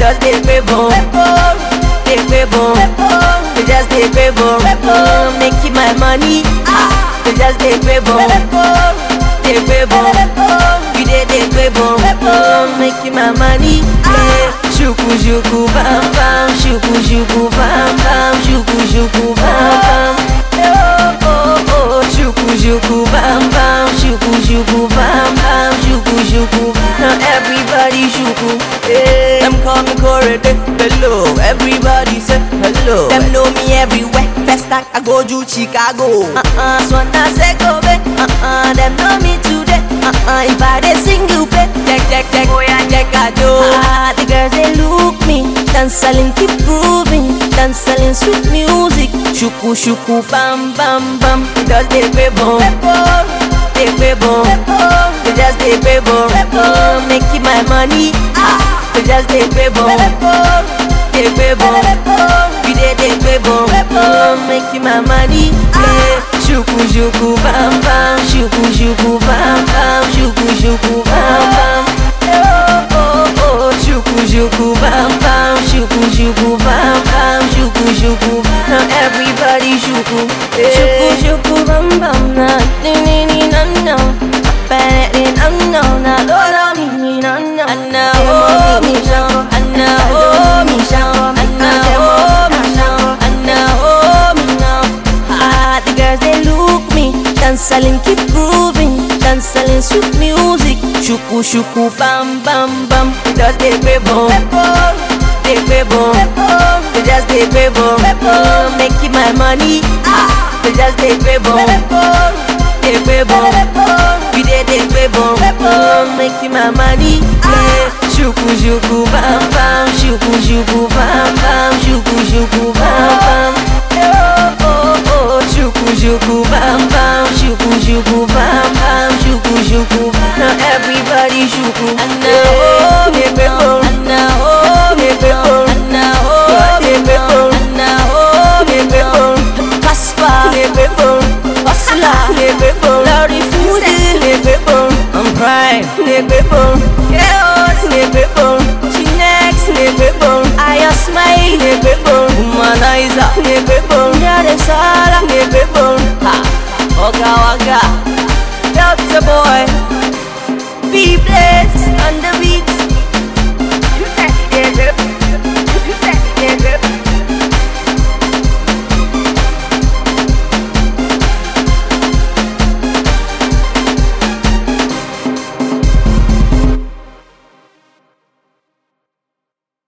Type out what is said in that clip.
just dey pay boom, dey pay boom. You just dey pay boom, making my money. You just dey pay boom, dey pay boom. You dey pay boom, making my money. Shuku shuku bam bam, shuku shuku bam bam, shuku shuku bam bam. Shuku shuku bam bam, shuku shuku bam bam, shuku shuku. Now everybody shuku. Them call me Korede, hello. Everybody say hello. Them know me everywhere. First time I go to Chicago. So I say go back. Them know me today. If I dey single play, check, oh yeah, check I do. The girls they look me, dancing keep grooving, dancing sweet music. Shuku shuku bam bam bam, just dey pay boom, dey pay boom. You just dey pay boom, making my money. You just dey pay boom, dey pay boom. You dey pay boom, making my money. Shuku shuku bam bam, shuku shuku bam bam, shuku shuku bam bam. Shuku shuku bam bam, shuku shuku bam bam, shuku shuku. Now everybody shuku, shuku shuku bam bam. Na ni ni ni na na, bad na na na, lola mi ni na na. Na oh mi shao, na oh mi shao, na oh mi shao, na oh mi now. The girls they look me, dancing keep grooving, dancing sweet music. Shuku shuku bam bam bam, just dey pay boom, dey pay boom. You just dey pay boom, making my money. You just dey pay boom, dey pay boom. You dey pay boom, making my money. Shuku shuku bam bam, shuku shuku bam bam, shuku shuku bam bam. Shuku shuku bam bam, shuku shuku bam bam, shuku shuku. Now everybody shuku. And now, dey pay boom.